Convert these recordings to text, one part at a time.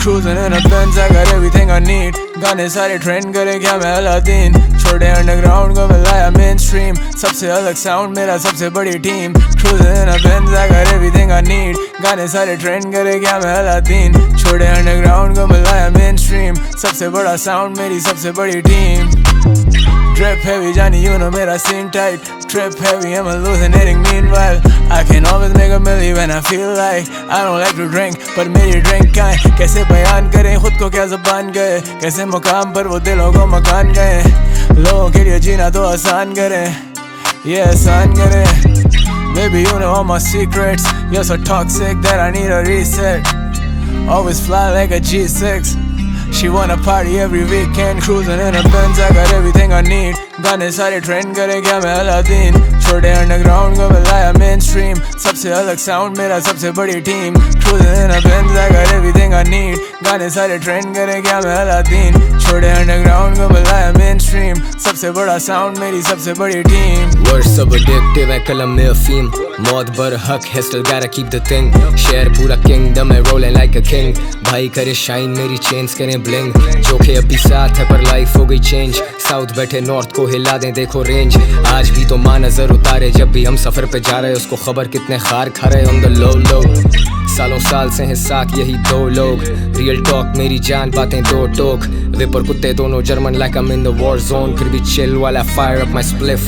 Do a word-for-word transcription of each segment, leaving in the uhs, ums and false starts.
Cruising in a Benz, I got everything I need. गाने सारे trend करे क्या मैं अलादीन। छोड़े अंडरग्राउंड को मिलाया मेन स्ट्रीम। सबसे अलग साउंड मेरा सबसे बड़ी team. Cruising in a Benz, I got everything I need. गाने सारे ट्रेंड करे क्या मैं अलादीन। छोड़े अंडरग्राउंड को मिलाया मेन स्ट्रीम। सबसे बड़ा साउंड मेरी सबसे बड़ी team. Drip heavy, Johnny, you know मेरा scene tight. Trip heavy, I'm hallucinating meanwhile. I can always make a million when I feel like. I don't like to drink, पर मेरी drink क्या है? कैसे बयान करें खुद को क्या ज़बान गए? कैसे मुकाम पर वो दिलों को मकान गए? लोगों के लिए जीना तो आसान करें, ये आसान करें। Baby, you know all my secrets. You're so toxic that I need a reset. Always fly like a G six. She wanna party every weekend. Cruising in a Benz, I got everything I need. गाने सारे trend करे क्या मैं Aladdin. छोड़े underground को मिलाया main stream. सबसे अलग साउंड मेरा सबसे बड़ी team. Cruising in a Benz, I got everything I need. गाने सारे ट्रेंड करे क्या मैं अलादीन। छोड़े अंडरग्राउंड को मिलाया मेन स्ट्रीम। सबसे बड़ा साउंड मेरी सबसे बड़ी टीम। Words so addictive है कलम में अफीम। मौत बर हक है, still gotta keep the thing. शहर पूरा kingdom है, rolling like a king. भाई करे शाइन, मेरी चेन्स करें ब्लिंग। जोखे अभी साथ है पर लाइफ हो गई चेंज। साउथ बैठे नॉर्थ को हिला दें, देखो रेंज। आज भी तो माँ नजर उतारे जब भी हम सफर पे जा रहे। उसको खबर कितने खार खा रहे on the low low। सालों साल से हैं साथ यही दो लोग। रियल टॉक मेरी जान, बातें दो टोक। विप और कुत्ते दोनों German like I'm in the war zone। फिर भी chill while I fire up my spliff।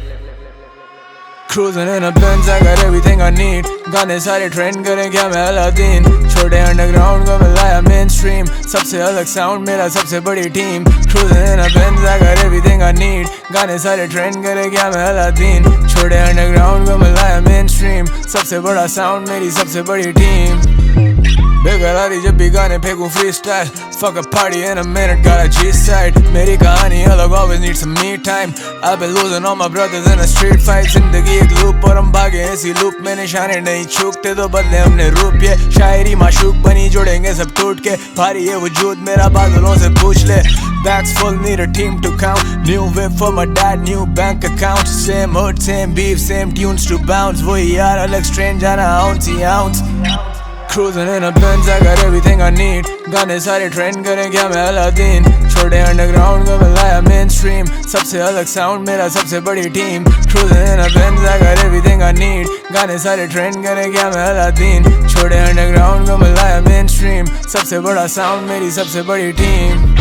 Cruising in a Benz, I got everything I need. गाने सारे ट्रेंड करें क्या मैं अलादीन। छोड़े अंडरग्राउंड को मिलाया मेन स्ट्रीम। सबसे अलग साउंड मेरा सबसे बड़ी team. Cruising in a Benz, I got everything I need. गाने सारे ट्रेंड करें क्या मैं अलादीन। छोड़े अंडरग्राउंड को मिलाया मेन स्ट्रीम। सबसे बड़ा साउंड मेरी सबसे बड़ी टीम। बेकरारी जब भी गाने फेंकूं free style. Fuck a party in a minute, got a G side। मेरी कहानी अलग, always need some me time। I've been losing all my brothers in a street fight। जिंदगी एक लूप और हम भागे इसी लूप में। निशाने नहीं चूकते तो बदले हमने रूप। ये शायरी माशूक बनी, जोड़ेंगे सब टूट के। भारी है वजूद मेरा, बादलों से पूछ ले। Bags full, need a team to count। New whip for my dad, new bank account। Same hood, same beef, same tunes to bounce। वही यार अलग strange आना ounce ounce। Cruising in a Benz, I got everything I need. गाने सारे trend करें क्या मैं Aladdin. छोड़े अंडरग्राउंड को मिलाया मेन स्ट्रीम। सबसे अलग साउंड मेरा सबसे बड़ी team. Cruising in a Benz, I got everything I need. गाने सारे ट्रेंड करें क्या मैं अलादीन। छोड़े अंडरग्राउंड को मिलाया मेन स्ट्रीम। सबसे बड़ा साउंड मेरी सबसे बड़ी टीम।